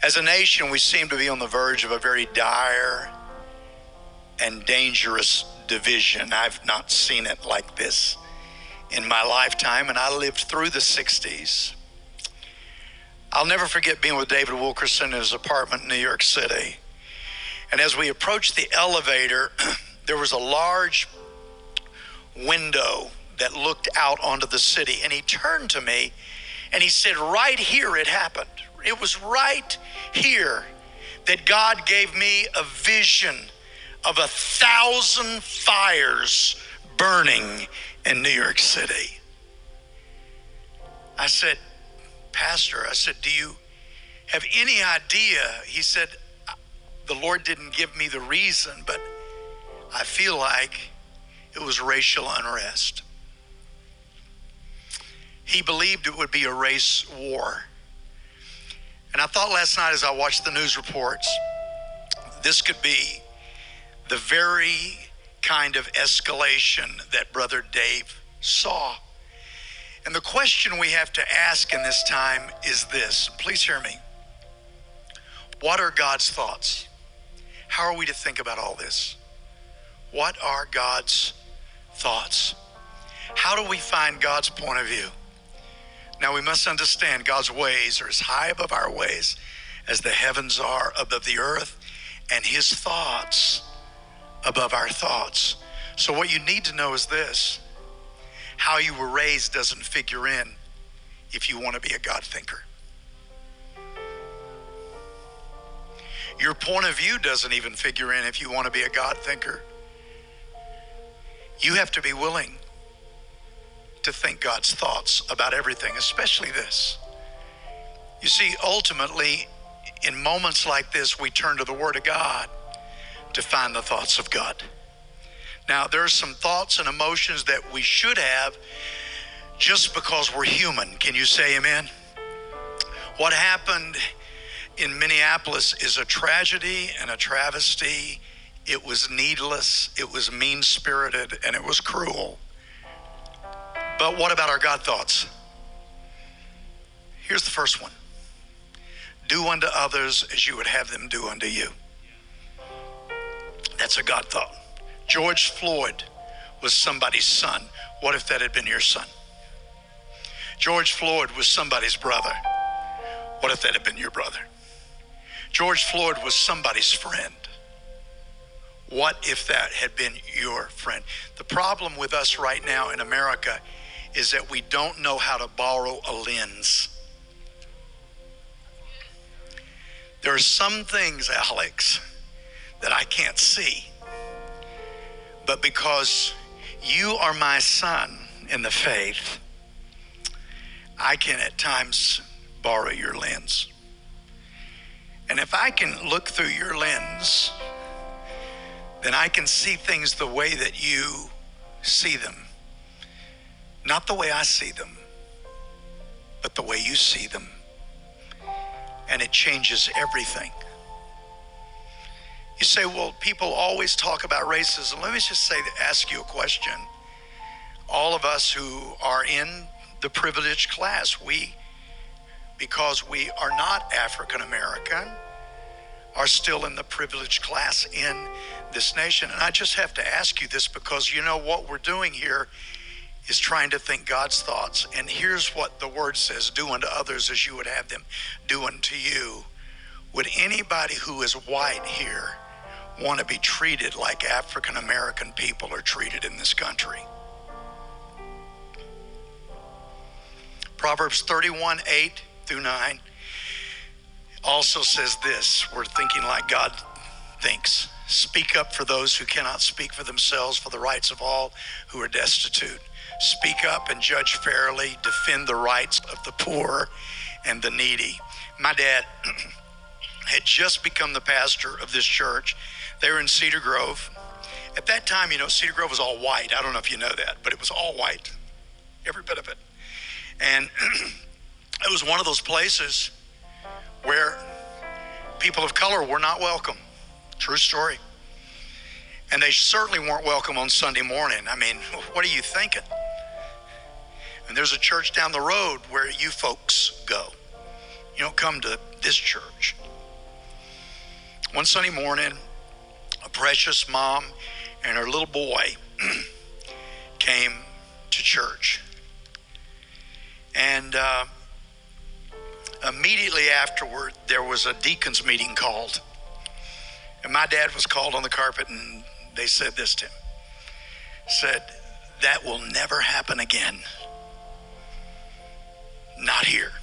As a nation, we seem to be on the verge of a very dire and dangerous division. I've not seen it like this in my lifetime, and I lived through the 60s. I'll never forget being with David Wilkerson in his apartment in New York City. And as we approached the elevator, there was a large window that looked out onto the city. And he turned to me and he said, right here it happened. It was right here that God gave me a vision of 1,000 fires burning in New York City. I said, Pastor, do you have any idea? He said, the Lord didn't give me the reason, but I feel like it was racial unrest. He believed it would be a race war. And I thought last night as I watched the news reports, this could be the very kind of escalation that Brother Dave saw. And the question we have to ask in this time is this. Please hear me. What are God's thoughts? How are we to think about all this? What are God's thoughts? How do we find God's point of view? Now we must understand God's ways are as high above our ways as the heavens are above the earth, and his thoughts above our thoughts. So what you need to know is this. How you were raised doesn't figure in if you want to be a God thinker. Your point of view doesn't even figure in if you want to be a God thinker. You have to be willing to think God's thoughts about everything, especially this. You see, ultimately, in moments like this, we turn to the Word of God to find the thoughts of God. Now, there are some thoughts and emotions that we should have just because we're human. Can you say amen? What happened in Minneapolis is a tragedy and a travesty. It was needless, it was mean-spirited, and it was cruel. But what about our God thoughts? Here's the first one. Do unto others as you would have them do unto you. That's a God thought. George Floyd was somebody's son. What if that had been your son? George Floyd was somebody's brother. What if that had been your brother? George Floyd was somebody's friend. What if that had been your friend? The problem with us right now in America is that we don't know how to borrow a lens. There are some things, Alex, that I can't see. But because you are my son in the faith, I can at times borrow your lens. And if I can look through your lens, then I can see things the way that you see them. Not the way I see them, but the way you see them. And it changes everything. You say, well, people always talk about racism. Let me just ask you a question. All of us who are in the privileged class, because we are not African American, are still in the privileged class in this nation. And I just have to ask you this because you know what we're doing here is trying to think God's thoughts. And here's what the word says, do unto others as you would have them do unto you. Would anybody who is white here want to be treated like African American people are treated in this country? Proverbs 31:8-9 also says this. We're thinking like God thinks. Speak up for those who cannot speak for themselves, for the rights of all who are destitute. Speak up and judge fairly. Defend the rights of the poor and the needy. My dad had just become the pastor of this church. They were in Cedar Grove. At that time, Cedar Grove was all white. I don't know if you know that, but it was all white, every bit of it. And it was one of those places where people of color were not welcome. True story. And they certainly weren't welcome on Sunday morning. I mean, what are you thinking? And there's a church down the road where you folks go. You don't come to this church. One Sunday morning, a precious mom and her little boy came to church. And immediately afterward, there was a deacon's meeting called. And my dad was called on the carpet, and they said this to him. Said, that will never happen again. Not here.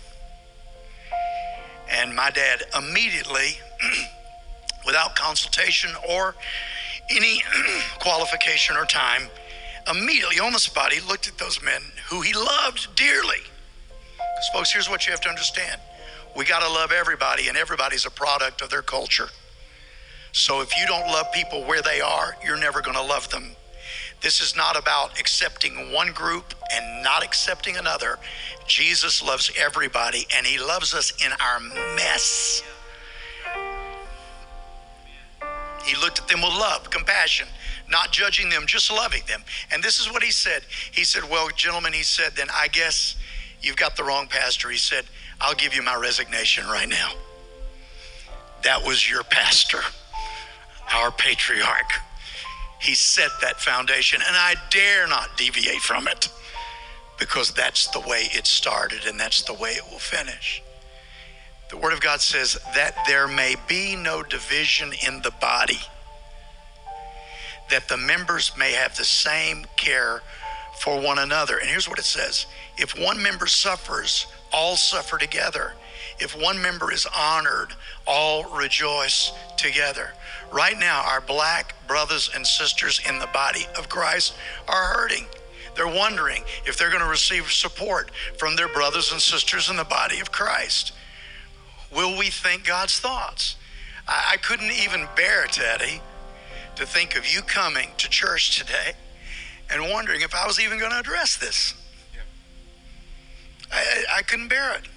And my dad immediately, without consultation or any qualification or time, immediately on the spot, he looked at those men who he loved dearly. Because folks, here's what you have to understand. We got to love everybody, and everybody's a product of their culture. So if you don't love people where they are, you're never going to love them. This is not about accepting one group and not accepting another. Jesus loves everybody, and he loves us in our mess. He looked at them with love, compassion, not judging them, just loving them. And this is what he said. He said, well, gentlemen, he said, then I guess you've got the wrong pastor. He said, I'll give you my resignation right now. That was your pastor, our patriarch. He set that foundation, and I dare not deviate from it, because that's the way it started and that's the way it will finish. The Word of God says that there may be no division in the body, that the members may have the same care for one another. And here's what it says. If one member suffers, all suffer together. If one member is honored, all rejoice together. Right now, our black brothers and sisters in the body of Christ are hurting. They're wondering if they're going to receive support from their brothers and sisters in the body of Christ. Will we think God's thoughts? I couldn't even bear, Teddy, to think of you coming to church today and wondering if I was even going to address this. I couldn't bear it.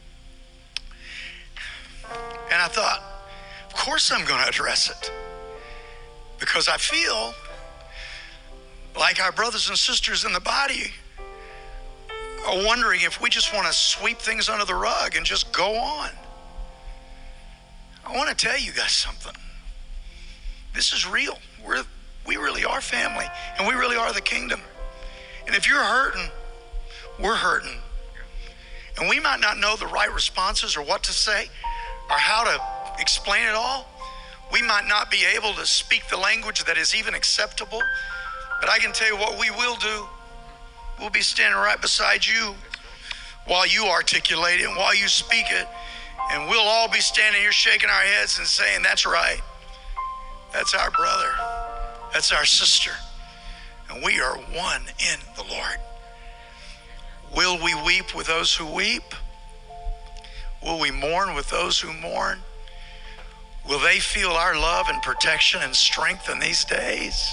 And I thought, of course I'm going to address it, because I feel like our brothers and sisters in the body are wondering if we just want to sweep things under the rug and just go on. I want to tell you guys something. This is real. We really are family, and we really are the kingdom. And if you're hurting, we're hurting. And we might not know the right responses or what to say or how to explain it all. We might not be able to speak the language that is even acceptable. But I can tell you what we will do. We'll be standing right beside you while you articulate it and while you speak it. And we'll all be standing here shaking our heads and saying, that's right. That's our brother. That's our sister. And we are one in the Lord. Will we weep with those who weep? Will we mourn with those who mourn? Will they feel our love and protection and strength in these days?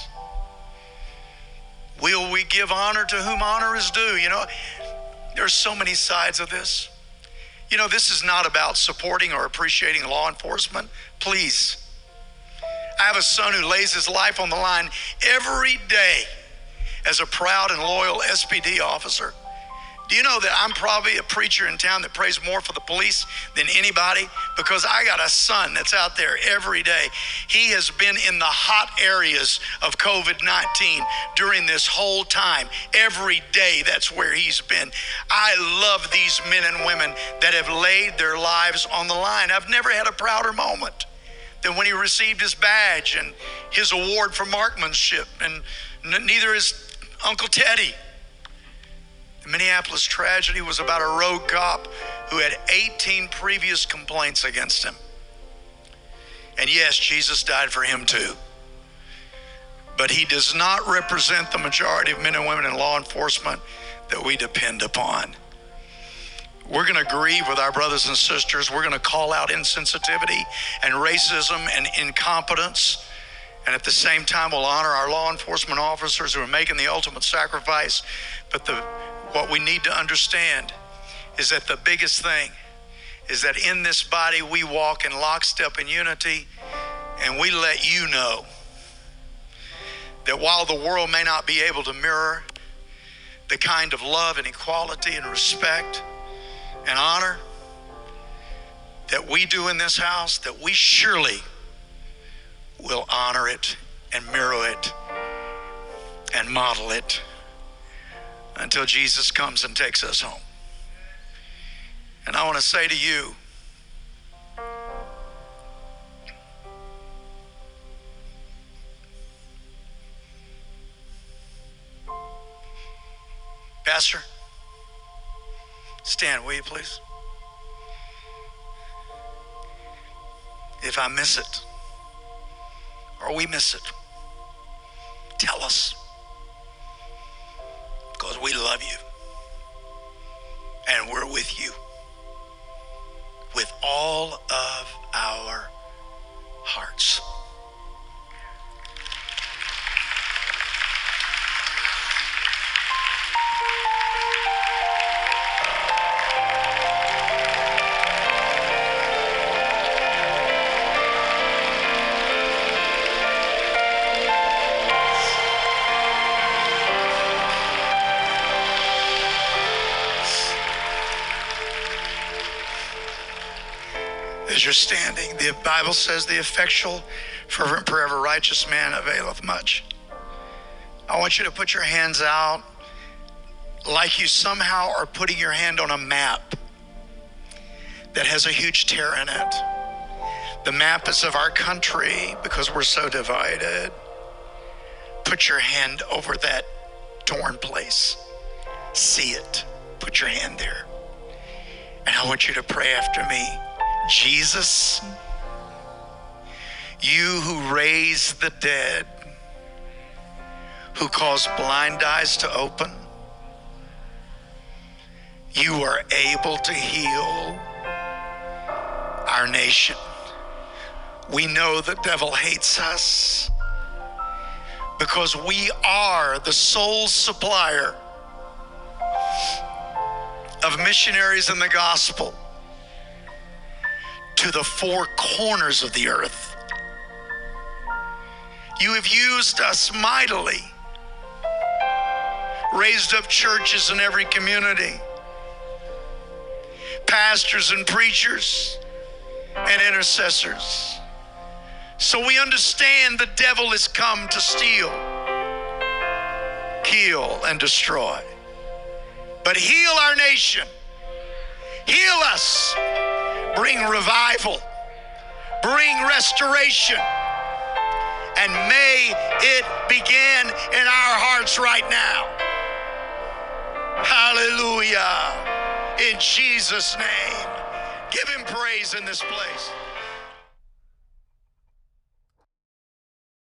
Will we give honor to whom honor is due? You know, there's so many sides of this. You know, this is not about supporting or appreciating law enforcement. Please. I have a son who lays his life on the line every day as a proud and loyal SPD officer. Do you know that I'm probably a preacher in town that prays more for the police than anybody? Because I got a son that's out there every day. He has been in the hot areas of COVID-19 during this whole time. Every day, that's where he's been. I love these men and women that have laid their lives on the line. I've never had a prouder moment than when he received his badge and his award for marksmanship, and neither is Uncle Teddy. The Minneapolis tragedy was about a rogue cop who had 18 previous complaints against him. And yes, Jesus died for him too. But he does not represent the majority of men and women in law enforcement that we depend upon. We're going to grieve with our brothers and sisters. We're going to call out insensitivity and racism and incompetence. And at the same time, we'll honor our law enforcement officers who are making the ultimate sacrifice. But what we need to understand is that the biggest thing is that in this body we walk in lockstep in unity, and we let you know that while the world may not be able to mirror the kind of love and equality and respect and honor that we do in this house, that we surely we'll honor it and mirror it and model it until Jesus comes and takes us home. And I want to say to you, Pastor, stand, will you please? If I miss it, or we miss it, tell us, because we love you and we're with you with all of our hearts. As you're standing, the Bible says the effectual, fervent prayer of a righteous man availeth much. I want you to put your hands out like you somehow are putting your hand on a map that has a huge tear in it. The map is of our country because we're so divided. Put your hand over that torn place. See it. Put your hand there. And I want you to pray after me. Jesus, you who raised the dead, who caused blind eyes to open, you are able to heal our nation. We know the devil hates us because we are the sole supplier of missionaries in the gospel to the four corners of the earth. You have used us mightily, raised up churches in every community, pastors and preachers and intercessors. So we understand the devil has come to steal, kill, and destroy. But heal our nation. Heal us. Bring revival. Bring restoration. And may it begin in our hearts right now. Hallelujah. In Jesus' name. Give him praise in this place.